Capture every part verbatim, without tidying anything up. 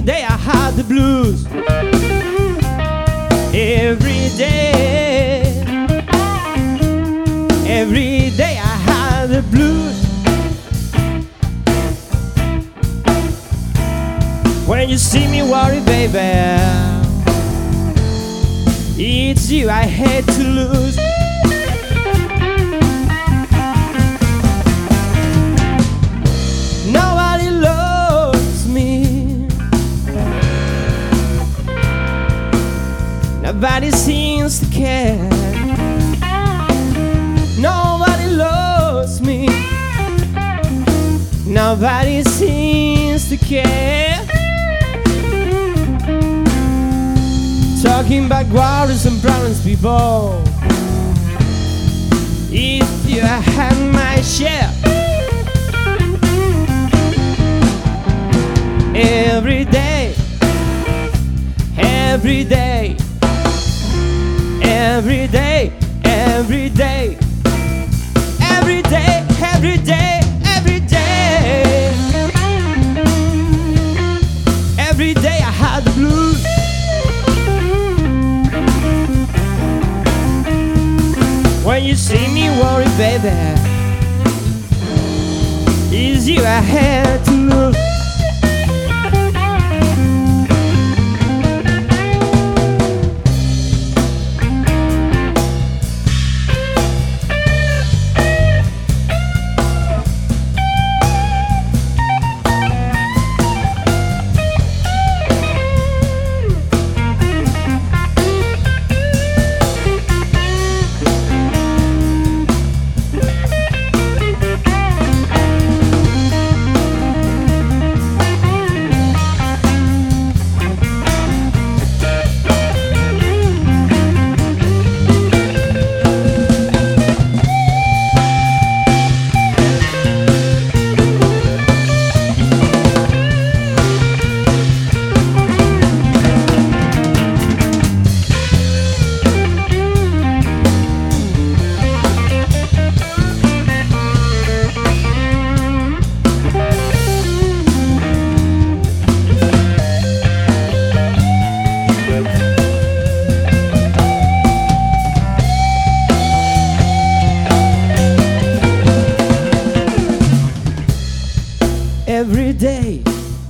day I had the blues. Every day, every day I had the blues. When you see me worry, baby, it's you I hate to lose. Nobody loves me, nobody seems to care. Nobody loves me, nobody seems to care. Talking about worries and problems, people. If you had my share, every day, every day, every day, every day, every day, every day, every day, every day I had the blues. When you see me worry, baby, it's you I had to lose. Every day,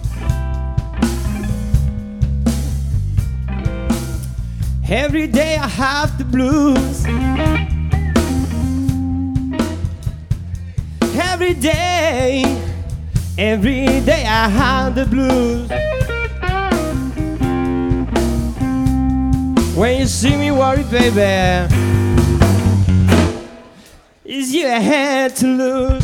every day I have the blues. Every day, every day I have the blues. When you see me worry, baby, it's you I had to lose.